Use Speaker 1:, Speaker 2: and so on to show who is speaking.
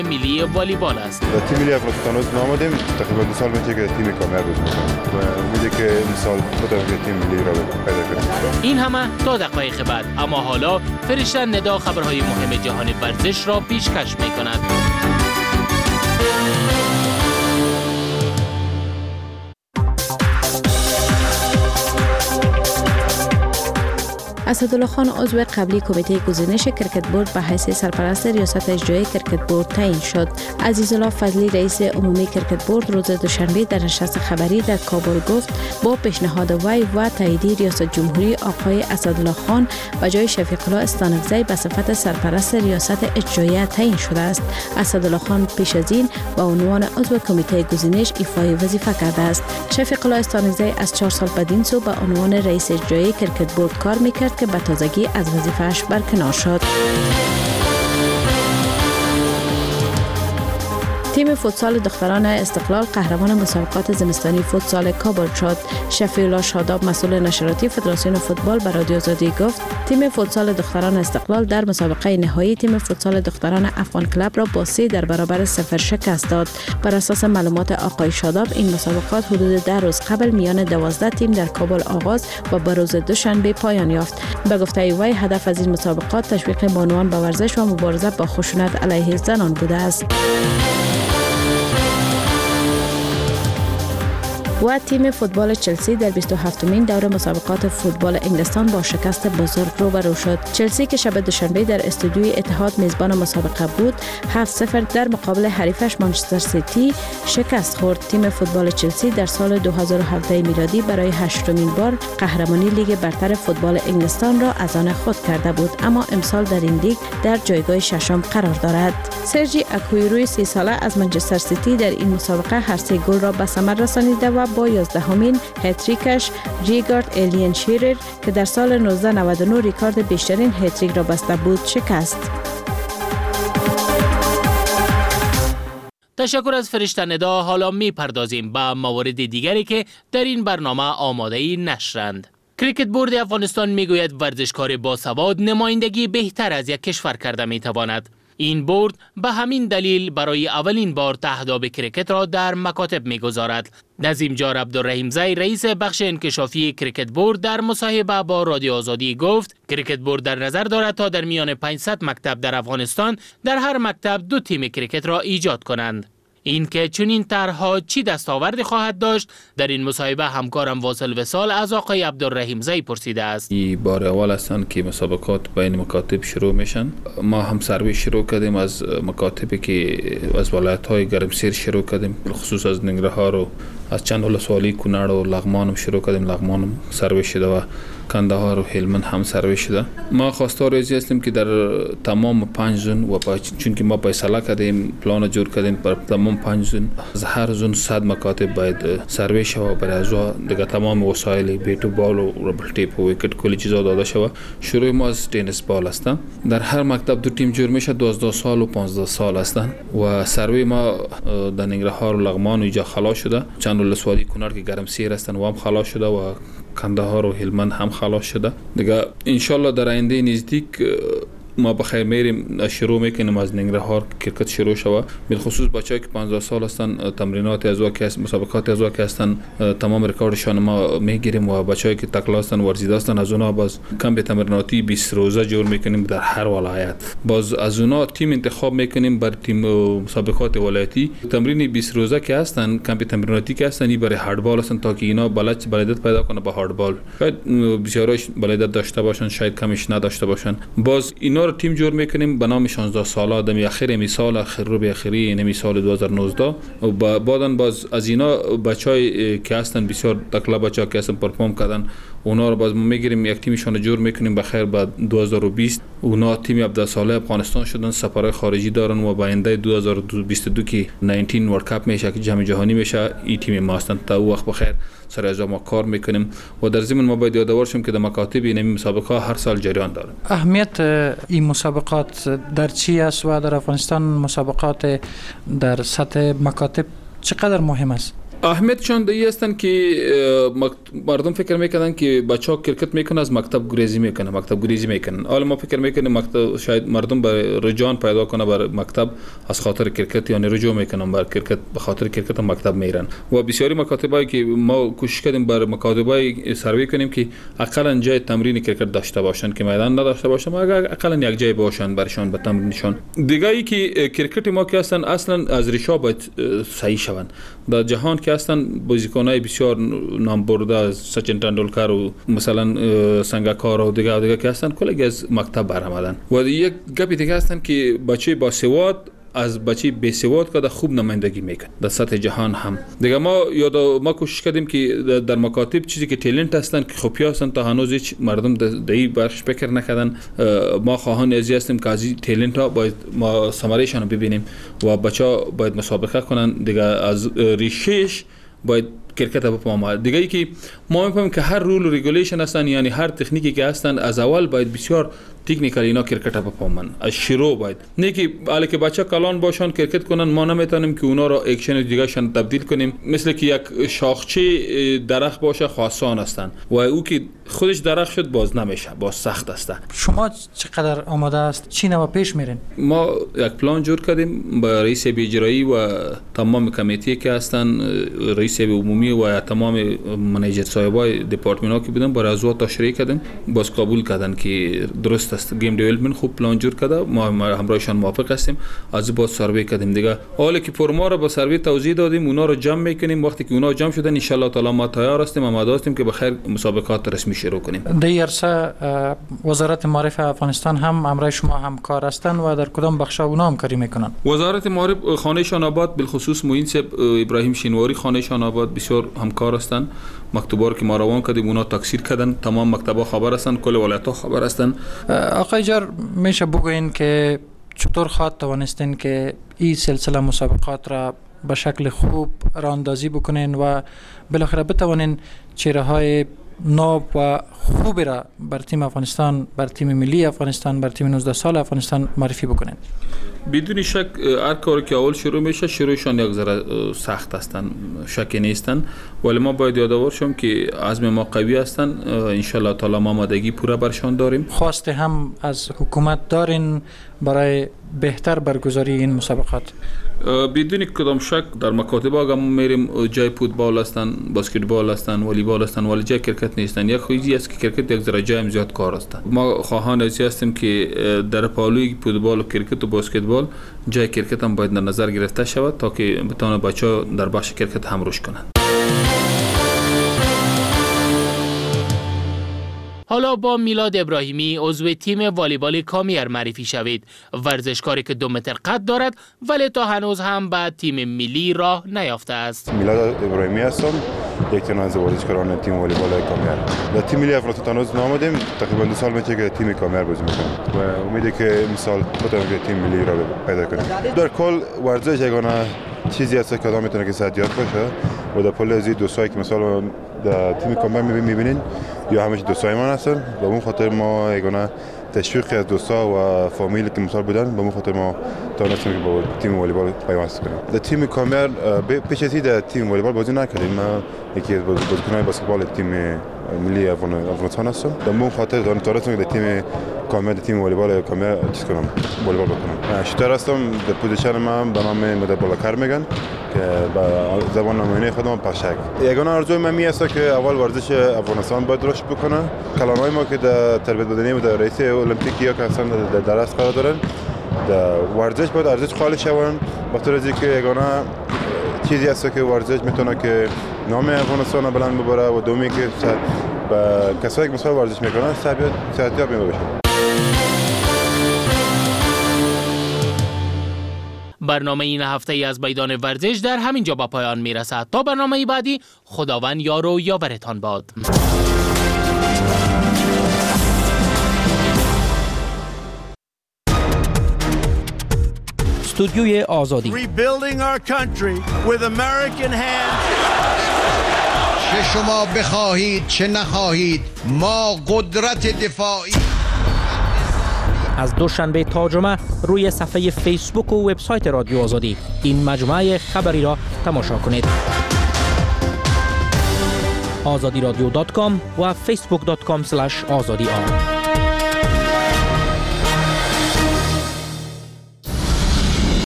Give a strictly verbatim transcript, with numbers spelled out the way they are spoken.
Speaker 1: ملی والیبال است.
Speaker 2: تیم ملی افغانستان رو آمدیم، تقریبا دو سال میشه که تیم کامیاب بود و امیدی که این سال بتونیم تیم ملی را پیدا کنیم.
Speaker 1: این همه تا دقایق بعد، اما حالا فرشته ندا خبرهای مهم جهان ورزش را پیشکش می‌کند.
Speaker 3: اسدالله خان عضو قبلی کمیته گزینش کرکت بورد به حیث سرپرست ریاست اجرایی کرکت بورد تعیین شد. عزیزالله فضلی رئیس عمومی کرکت بورد روز دوشنبه در نشست خبری در کابل گفت با پیشنهاد وی و تایید ریاست جمهوری آقای اسدالله خان به جای شفیق الله استانکزی به صفت سرپرست ریاست اجرایی تعیین شده است. اسدالله خان پیش از این با عنوان عضو کمیته گزینش ایفای وظیفه کرده است. شفیق الله استانکزی از چهار سال بعد سو به عنوان رئیس اجرایی کرکت بورد کار میکرد که به تازگی از وظیفه‌اش برکنار شد. تیم فوتسال دختران استقلال قهرمان مسابقات زمستانی فوتسال کابل شد. شفیع شاداب مسئول نشراتی فدراسیون فوتبال به رادیو آزادی گفت تیم فوتسال دختران استقلال در مسابقه نهایی تیم فوتسال دختران افغان کلاب را با سه در برابر صفر شکست داد. بر اساس معلومات آقای شاداب این مسابقات حدود ده روز قبل میان دوازده تیم در کابل آغاز و به روز دوشنبه پایان یافت. به گفته وی هدف از این مسابقات تشویق بانوان به ورزش و مبارزه با خشونت علیه زنان بوده است. و تیم فوتبال چلسی در بیست و هفتمین دور مسابقات فوتبال انگلستان با شکست بزرگ روبرو شد. چلسی که شب دوشنبه در استودیوی اتحاد میزبان مسابقه بود، هفت صفر در مقابل حریفش مانچستر سیتی شکست خورد. تیم فوتبال چلسی در سال دو هزار و هفده میلادی برای هشتمین بار قهرمانی لیگ برتر فوتبال انگلستان را از آن خود کرده بود، اما امسال در این لیگ در جایگاه ششم قرار دارد. سرجی اکویروی سی ساله از منچستر سیتی در این مسابقه هر سه گل را به ثمر رسانیده و با یازدهمین هتریکش ریگارد الین شیرر که در سال نوزده نود و نه ریکارد بیشترین هتریک را بسته بود شکست.
Speaker 1: تشکر از فرشته ندا. حالا می پردازیم به موارد دیگری که در این برنامه آماده نشرند. کریکت بورد افغانستان می گوید ورزشکار باسواد نمایندگی بهتر از یک کشور کرده می تواند. این بورد به همین دلیل برای اولین بار تهداب کریکت را در مکاتب می‌گذارد. نظیم جار عبدالرحیمزی رئیس بخش انکشافی کریکت بورد در مصاحبه با رادیو آزادی گفت کریکت بورد در نظر دارد تا در میان پانصد مکتب در افغانستان در هر مکتب دو تیم کریکت را ایجاد کنند. این که چنین طرح‌ها چی دستاوردی خواهد داشت در این مصاحبه همکارم واصل وصال از آقای عبدالرحیمزی پرسیده است.
Speaker 4: این بار اول هستند که مسابقات بین مکاتب شروع میشن. ما هم سروی شروع کردیم از مکاتبی که از ولایت‌های گرمسیر شروع کردیم، خصوص از ننگرهار و از چند ولسوالی کنړ و لغمان هم شروع کردیم. لغمان هم سروی شده و کندهار و هلمند هم سروی شده. ما خواستار ازی هستیم که در تمام پنج زون و چون که ما فیصله کردیم پلان جور کردیم بر تمام پنج زون از هر زون صد مکاتب باید سروی شود برای از دیگه تمام وسایل بیت بال و ربل تیپ و ویکت کلی چیزا داده شود. شروع ما از تنیس بال هستن. در هر مکتب دو تیم جور میشه، دوازده سال و پانزده سال هستن و سروی ما در ننگرهار و لغمان و اینجا خلاص شده. چند ولسوالی کنړ که گرمسیر هستن و هم خلاص شده و کندهار و هلمند هم خلاص شده. دیگه انشالله در آینده نزدیک ما بخیر میریم شروع میکنیم از ننگرهار کرکت شروع شود. بالخصوص بچه‌ای که پانزده سال هستن تمرینات از وقت است مسابقات از وقت هستن تمام رکوردشان ما میگیریم و بچه‌ای که تکلا هستن ورزیده هستن از اونها باز کمپ تمریناتی بیست روزه جور میکنیم در هر ولایت. باز از اونها تیم انتخاب میکنیم بر تیم مسابقات ولایتی. تمرین بیست روزه که هستن کمپ تمریناتی که هستن برای هاندبال هستن تا که اینا بلد بلدیت پیدا کنه با هاندبال. شاید بسیارش بلدیت داشته باشن، شاید کمش نداشته باشن. باز اینا رو تیم جور میکنیم به نام شانزده ساله آدمی اخیر می سال اخر رو به اخری یعنی سال دو هزار و نوزده و بعدن باز از اینا بچهای که هستن بسیار تکلا بچا که هستن پرفورم کردن اونا رو باز ما میگیریم یک تیمشون رو جور میکنیم بخیر بعد دو هزار و بیست اونا تیم هفده ساله افغانستان شدن، سفرهای خارجی دارن و با آینده دو هزار و بیست و دو که نوزده ورلد کاپ میشه که جام جهانی میشه این تیم ما هستن. تا اون وقت بخیر سر از ما کار میکنیم و در ضمن ما باید یادآور شیم که در مکاتب این مسابقه هر سال جریان داره.
Speaker 5: اهمیت این مسابقات در چی است و در افغانستان مسابقات در سطح مکاتب چقدر مهم است؟
Speaker 4: اهمیتشان دیگه هستن که مردم فکر میکنن که بچه‌ها کرکت میکنن از مکتب گریزی میکنن مکتب گریزی میکنن حالا ما فکر میکنیم مکتب شاید مردم بر رجوع پیدا کنه بر مکتب از خاطر کرکت یعنی رجوع میکنن بر کرکت به خاطر کرکت مکتب میرن و بسیاری مکاتبایی که ما کوشش کردیم بر مکاتبای سروی کنیم که حداقل جای تمرین کرکت داشته باشن که میدان نداشته باشن مگر حداقل یک جای باشن برشان به تمرینشان دیگه ای که کرکت ما که هستن اصلا از ریشه باید صحیح شون در جهان که هستن بازیکنای بسیار نام برده از سچین تندولکر و مثلا سنگاکار و دیگه و دیگه که هستن کلی از مکتب برآمدن و یک گپی دیگه هستن که بچه با سواد از بچه بی سواد که در خوب نمایندگی میکنه در سطح جهان هم دیگه ما یاد ما کوشش کردیم که در مکاتب چیزی که تالنت هستن که خوبی هستن تا هنوز هیچ مردم در این بخش فکر نکردن ما خواهان ازی هستیم که از این تالنت ها باید ما ثمرهشان رو ببینیم و بچه‌ها باید مسابقه کنن دیگه از ریشهش باید کرکت بفهمه دیگه ای که ما میفهمیم که هر رول و ریگولیشن هستن یعنی هر تکنیکی که هستن از اول باید بسیار تکنیکال اینا کرکت بفهمن از شروع باید نه که حالا که بچه کلان باشن کرکت کنن ما نمیتونیم که اونا رو اکشن دیگه شان تبدیل کنیم مثل که یک شاخچه درخت باشه خاصان هستن و او که خودش درخت شد باز نمیشه باز سخت است.
Speaker 5: شما چقدر آماده است چی نو پیش میرین؟
Speaker 4: ما یک پلان جور کردیم با رئیس اجرایی و تمام کمیته که هستن رئیس عمومی و تمام منیجر صاحبای دپارتمنت ها که بودن با رضا تشریح کردیم باز قبول کردن که درست است گیم دیولپمنت خوب پلان جور کرده ما همراهشان موافق هستیم از با سروی کردیم دیگه حالا که فرما رو با سروی توضیح دادیم اونا رو جمع میکنیم وقتی که اونا جمع شدن ان شاء الله تعالی ما تیار هستیم آماده هستیم که بخیر مسابقات رسمی شروع کنیم.
Speaker 5: در عرصه وزارت معارف افغانستان هم همراه شما همکار هستند و در کدام بخشا اونا همکاری میکنن؟
Speaker 4: وزارت معارف خانه شان آباد بالخصوص معین صاحب ابراهیم شینواری خانه شان آباد بسیار همکار هستند مکتوبا که ما روان کردیم اونا تکثیر کردن تمام مکتبا خبر هستند کل ولایت‌ها خبر هستند.
Speaker 5: آقای جار میشه بگوین که چطور خواهد توانستین که این سلسله مسابقات را به شکل خوب راندازی بکنین و بالاخره بتوانین چهره های ناب و خوبی را بر تیم افغانستان بر تیم ملی افغانستان بر تیم نوزده سال افغانستان معرفی بکنین؟ بدون
Speaker 4: شک هر کاری که اول شروع میشه شروعشان یک ذره سخت هستن شکی نیستن ولی ما باید یادآور شیم که عزم ما قوی هستن ان شاء الله تعالی ما آمادگی پورا برشان داریم.
Speaker 5: خواست هم از حکومت دارین برای بهتر برگزاری این مسابقات؟
Speaker 4: بدون کدام شک در مکاتب اگه ما میریم جای فوتبال هستن بسکتبال هستن والیبال هستن ولی جای کرکت نیستن یک چیزی است که کرکت یک ذره جای زیاد کار است. ما خواهان ازی هستیم که در پالوی فوتبال و کرکت و بسکتبال جای کرکت هم باید در نظر گرفته شود تا که بتونه بچه‌ها در بخش کرکت هم رشد کنند.
Speaker 1: حالا با میلاد ابراهیمی عضو تیم والیبال کامیر معرفی شوید. ورزشکاری که دو متر قد دارد ولی تا هنوز هم به تیم ملی راه نیافته است.
Speaker 2: میلاد ابراهیمی هستم یک تن از ورزشکاران تیم والیبال کامیر. در تیم ملی افغانستان هنوز نآمدیم تقریبا دو سال میشه که تیم کامیر بازی میکنیم و امیدی که امسال بتونیم که تیم ملی را پیدا کنیم. در کل ورزش یگانه چیزی است که آدم میتونه که صحتیاب باشه و در پل از دوستایی که مثلا در تیم کامیر میبینین یا همش دوستای ما هستن و اون خاطر ما یگانه تشویق از دوستا و فامیلی که مثال بودن به اون خاطر ما تونستیم که با تیم والیبال پیوست کنیم. در تیم کامیر پیش از این در تیم والیبال بازی نکردیم. من یکی از بازیکنان بسکتبال تیم ملی افغانستان هستم. در اون خاطر تونستم که در تیم کامیر تیم والیبال کامیر چیز کنم والیبال بکنم. شوتر هستم در پوزیشن من به نام مدر بالاکر میگن که با زبان نمایانی خودم پشک. یگانه آرزوی من می است که اول ورزش افغانستان باید رشد بکنه. کلانهای ما که در تربیت بدنی و در رئیس المپیک یا که هستن در درس قرار دارن در ورزش باید ارزش قائل شون بخاطر از اینکه یگانه چیزی است که ورزش میتونه که نام افغانستان بلند ببره و دومی که با کسایی که مثلا ورزش میکنن صحتیاب میشه.
Speaker 1: برنامه این هفته ای از میدان ورزش در همین جا با پایان میرسد. تا برنامه بعدی خداوند یار و یاورتان باد.
Speaker 6: استودیوی آزادی
Speaker 7: Rebuilding our country with American hands.
Speaker 8: چه شما بخواهید چه نخواهید ما قدرت دفاعی.
Speaker 6: از دوشنبه تا جمعه روی صفحه فیسبوک و وبسایت رادیو آزادی این مجموعه خبری را تماشا کنید. آزادی رادیو دات کام و فیسبوک دات کام سلش آزادی آر.